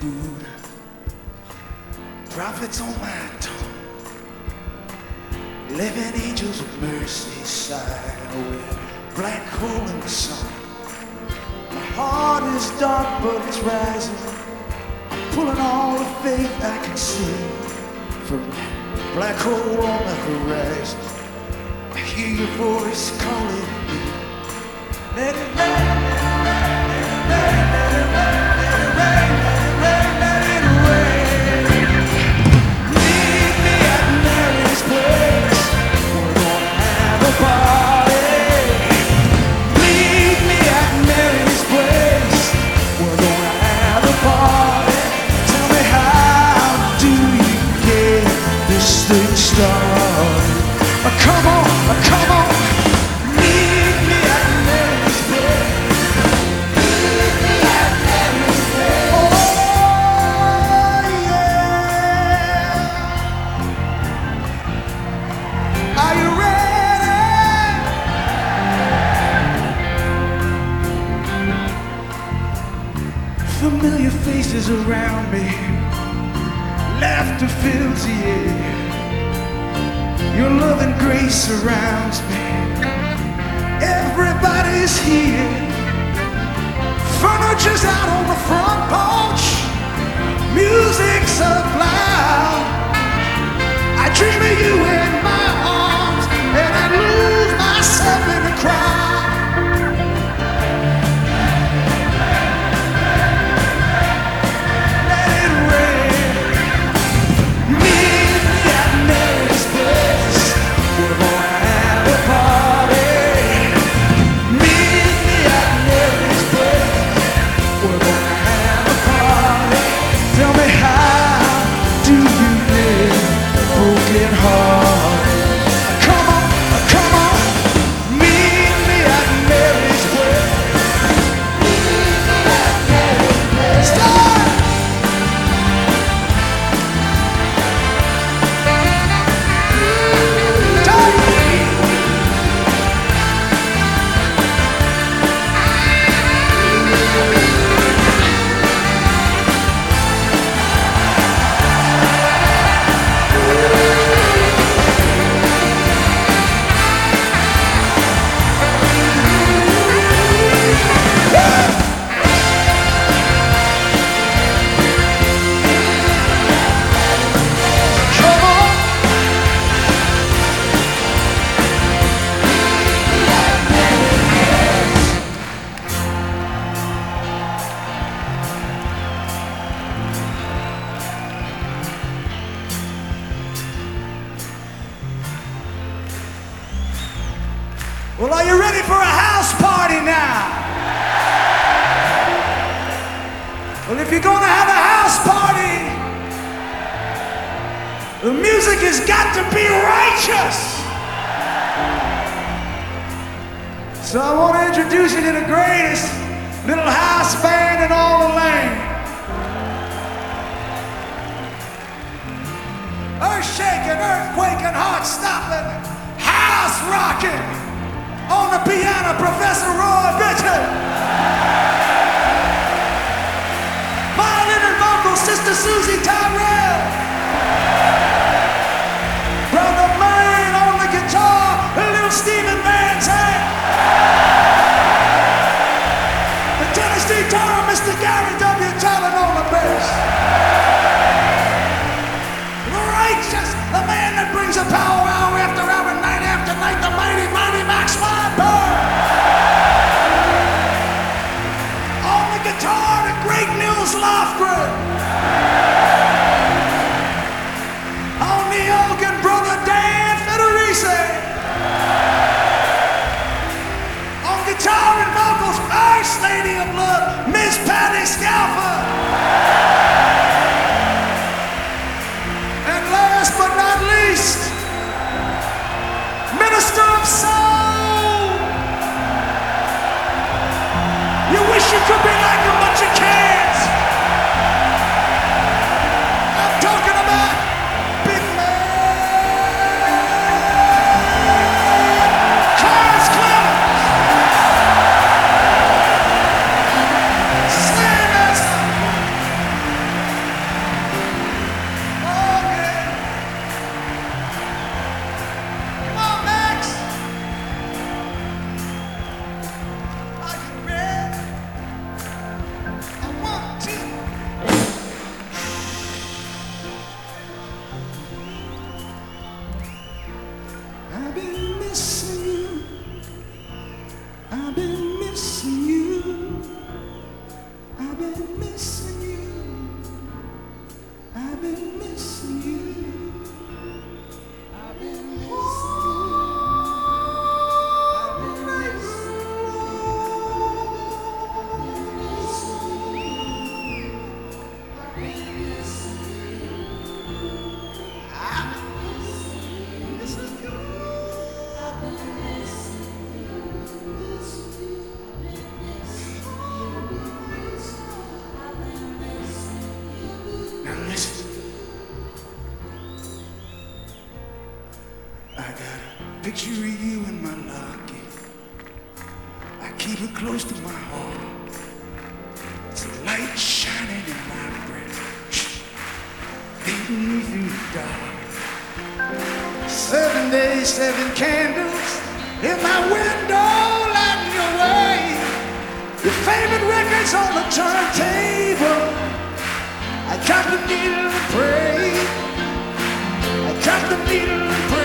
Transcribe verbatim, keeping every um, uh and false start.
food, prophets on my tongue, living angels of mercy side, oh, black hole in the sun. My heart is dark, but it's rising. I'm pulling all the faith I can see from that black hole on the horizon. I hear your voice calling me. Let it rain, let it rain, let it rain, let it rain, let it rain, let it rain. Meet me at Mary's place. We're gonna have a party. Meet me at Mary's place. We're gonna have a party. Tell me, how do you get this thing started? Uh, come on, uh, come on. Meet me at Mary's place. Meet me at Mary's place. Oh, yeah. Are you ready? Familiar faces around me. Laughter fills the air. Your love and grace surrounds me. Everybody's here. Furniture's out on the front porch. Music's up loud. I dream of you in my arms, and I lose myself in the crowd. Well, are you ready for a house party now? Well, if you're gonna have a house party, the music has got to be righteous. So I want to introduce you to the greatest little house band in all the land. Earth-shaking, earthquaking, heart-stopping, house-rocking. On the piano, Professor Roy Bittan. Violin and vocal, Sister Susie Tyrell. Brother Maine on the guitar, and little Stephen Van Zandt. The Tennessee Torah, Mister Gary W. Talon on the bass. The righteous, the man that brings a power hour after hour, night after night, the mighty, mighty Max Weinberg. On the guitar, the great Nils Lofgren. I've been missing you. I've been missing you. I've been missing you. I've been missing you. I've been missing you. I got a picture of you in my locket. I keep it close to my heart. It's a light shining in my breath, leading me through the dark. Seven days, seven candles in my window, lighting your way. Your favorite records on the turntable. I got the needle and pray. I got the needle and pray.